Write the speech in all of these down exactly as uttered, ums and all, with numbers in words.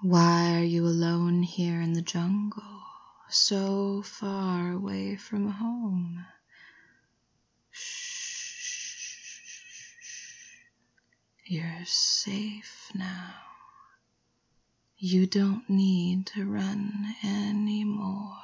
Why are you alone here in the jungle, so far away from home? Shh. You're safe now. You don't need to run anymore.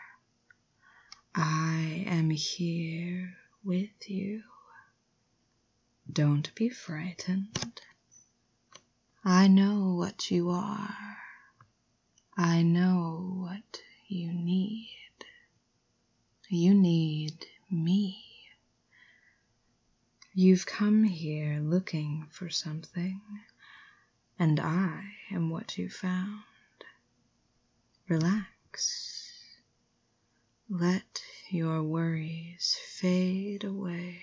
I am here with you. Don't be frightened. I know what you are. I know what you need. You need me. You've come here looking for something, and I am what you found. Relax. Let your worries fade away.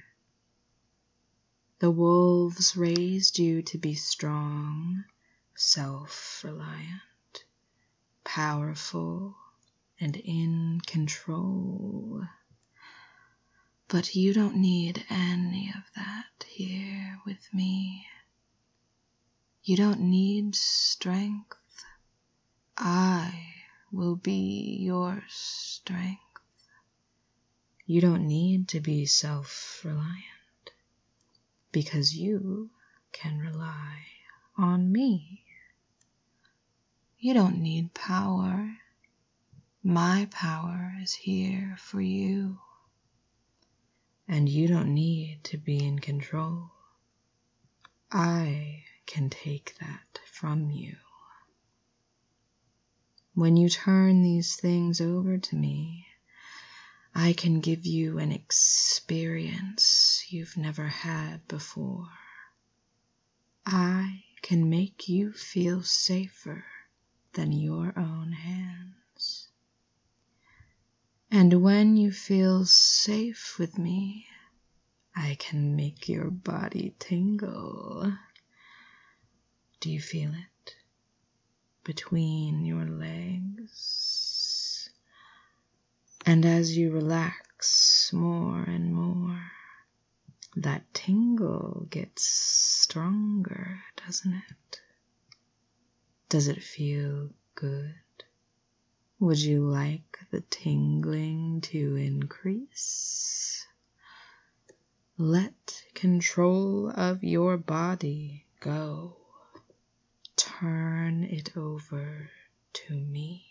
The wolves raised you to be strong, self-reliant, powerful, and in control. But you don't need any of that here with me. You don't need strength. I will be your strength. You don't need to be self-reliant, because you can rely on me. You don't need power. My power is here for you. And you don't need to be in control. I can take that from you. When you turn these things over to me, I can give you an experience you've never had before. I can make you feel safer than your own hands. And when you feel safe with me, I can make your body tingle. Do you feel it? Between your legs. And as you relax more and more, that tingle gets stronger, doesn't it? Does it feel good? Would you like the tingling to increase? Let control of your body go. Turn it over to me.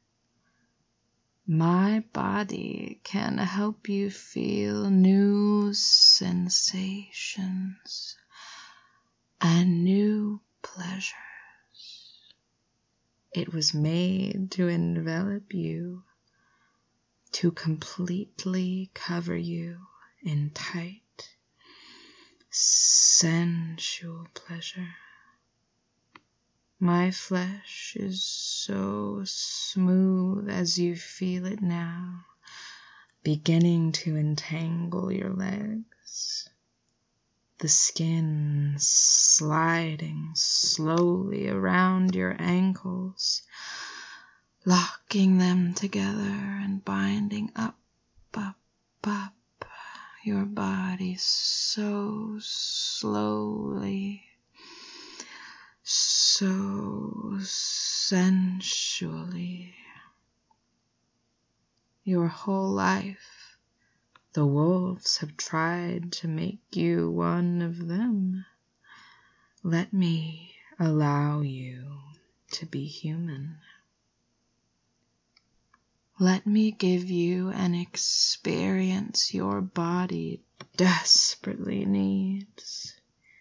My body can help you feel new sensations and new pleasures. It was made to envelop you, to completely cover you in tight, sensual pleasure. My flesh is so smooth as you feel it now, beginning to entangle your legs. The skin sliding slowly around your ankles, locking them together and binding up, up, up your body so slowly, so sensually. Your whole life, the wolves have tried to make you one of them. Let me allow you to be human. Let me give you an experience your body desperately needs.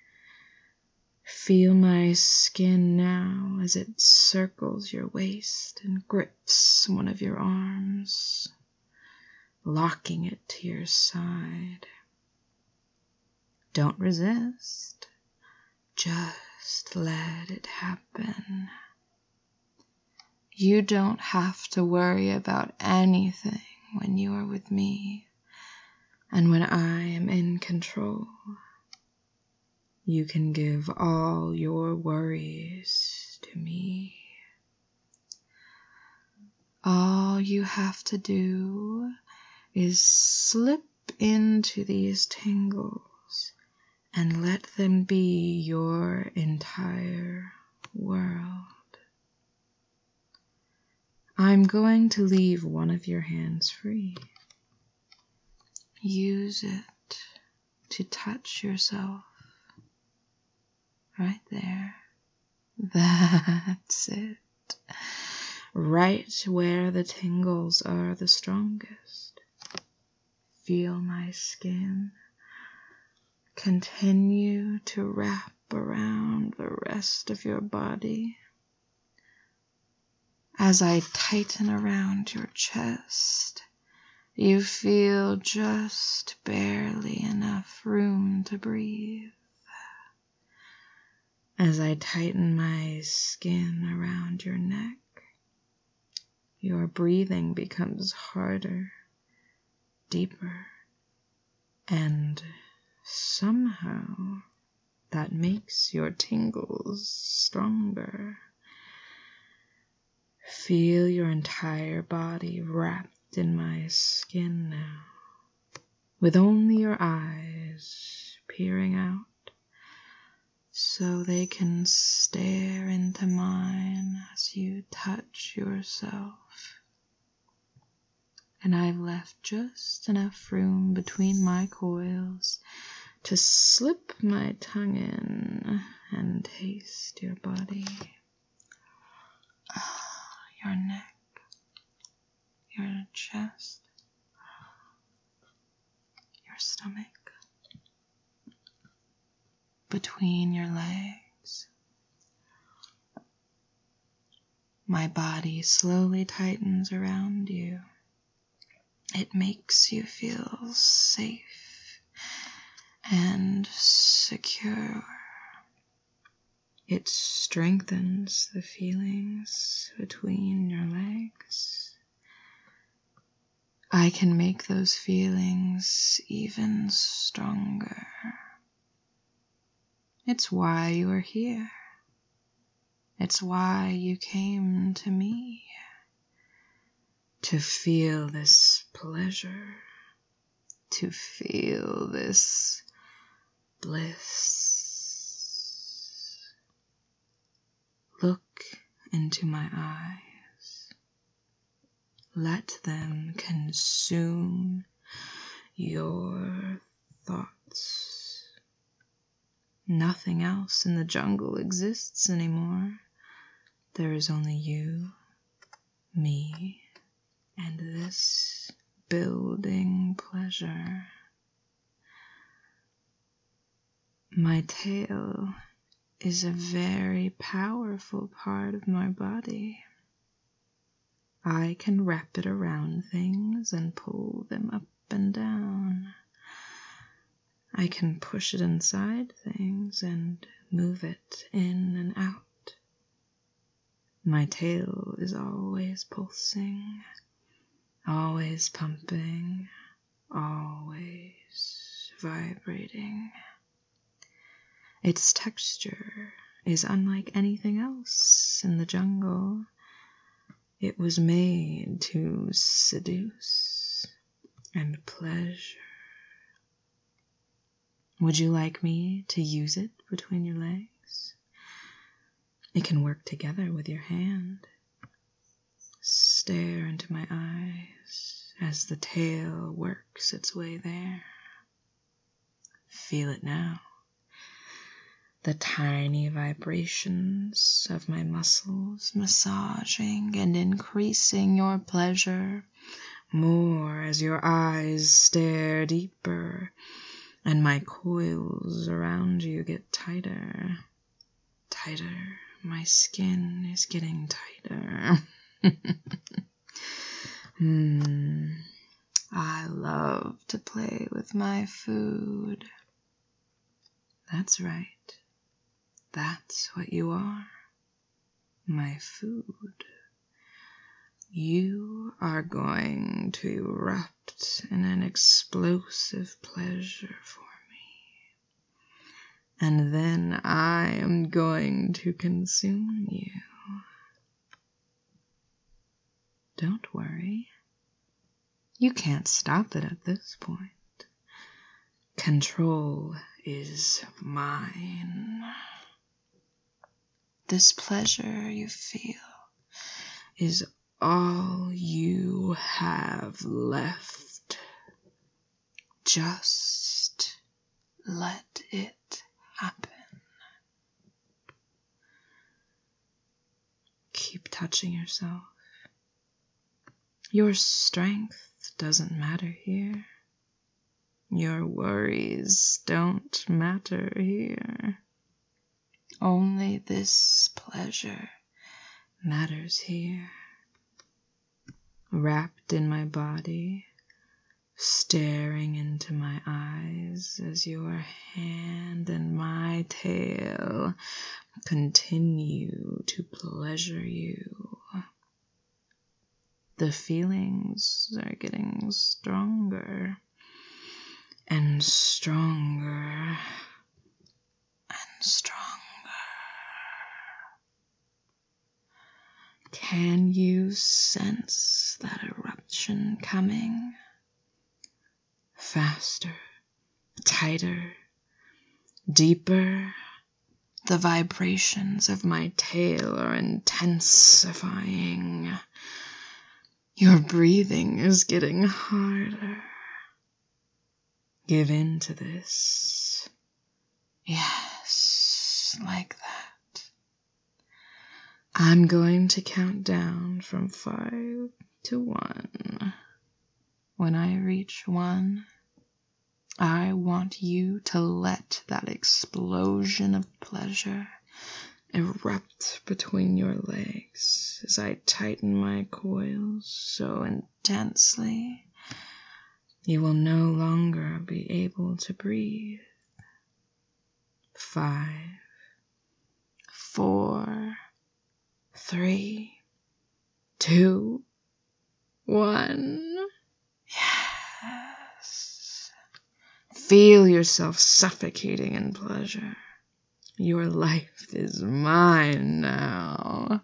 Feel my skin now as it circles your waist and grips one of your arms, locking it to your side. Don't resist. Just let it happen. You don't have to worry about anything when you are with me and when I am in control. You can give all your worries to me. All you have to do is slip into these tingles and let them be your entire world. I'm going to leave one of your hands free. Use it to touch yourself. Right there. That's it. Right where the tingles are the strongest. Feel my skin continue to wrap around the rest of your body. As I tighten around your chest, you feel just barely enough room to breathe. As I tighten my skin around your neck, your breathing becomes harder, deeper, and somehow that makes your tingles stronger. Feel your entire body wrapped in my skin now, with only your eyes peering out so they can stare into mine as you touch yourself. And I've left just enough room between my coils to slip my tongue in and taste your body. Your neck, your chest, your stomach, between your legs. My body slowly tightens around you. It makes you feel safe and secure. It strengthens the feelings between your legs. I can make those feelings even stronger. It's why you are here. It's why you came to me. To feel this pleasure. To feel this bliss. Look into my eyes. Let them consume your thoughts. Nothing else in the jungle exists anymore. There is only you, me, and this building pleasure. My tail is a very powerful part of my body. I can wrap it around things and pull them up and down. I can push it inside things and move it in and out. My tail is always pulsing, always pumping, always vibrating. Its texture is unlike anything else in the jungle. It was made to seduce and pleasure. Would you like me to use it between your legs? It can work together with your hand. Stare into my eyes as the tail works its way there. Feel it now. The tiny vibrations of my muscles massaging and increasing your pleasure more as your eyes stare deeper and my coils around you get tighter. Tighter. My skin is getting tighter. Hmm. I love to play with my food. That's right. That's what you are. My food. You are going to erupt in an explosive pleasure for me. And then I am going to consume you. Don't worry. You can't stop it at this point. Control is mine. This pleasure you feel is all you have left. Just let it happen. Keep touching yourself. Your strength doesn't matter here. Your worries don't matter here. Only this pleasure matters here. Wrapped in my body, staring into my eyes as your hand and my tail continue to pleasure you. The feelings are getting stronger and stronger and stronger. Can you sense that eruption coming? Faster, tighter, deeper. The vibrations of my tail are intensifying. Your breathing is getting harder. Give in to this. Yes, like that. I'm going to count down from five to one. When I reach one, I want you to let that explosion of pleasure erupt between your legs as I tighten my coils so intensely you will no longer be able to breathe. Five, four, three, two, one. Yes. Feel yourself suffocating in pleasure. Your life is mine now.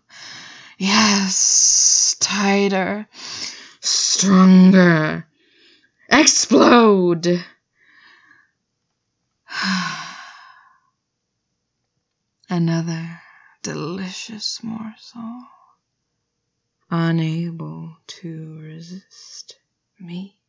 Yes, tighter, stronger. Explode! Another delicious morsel, unable to resist me.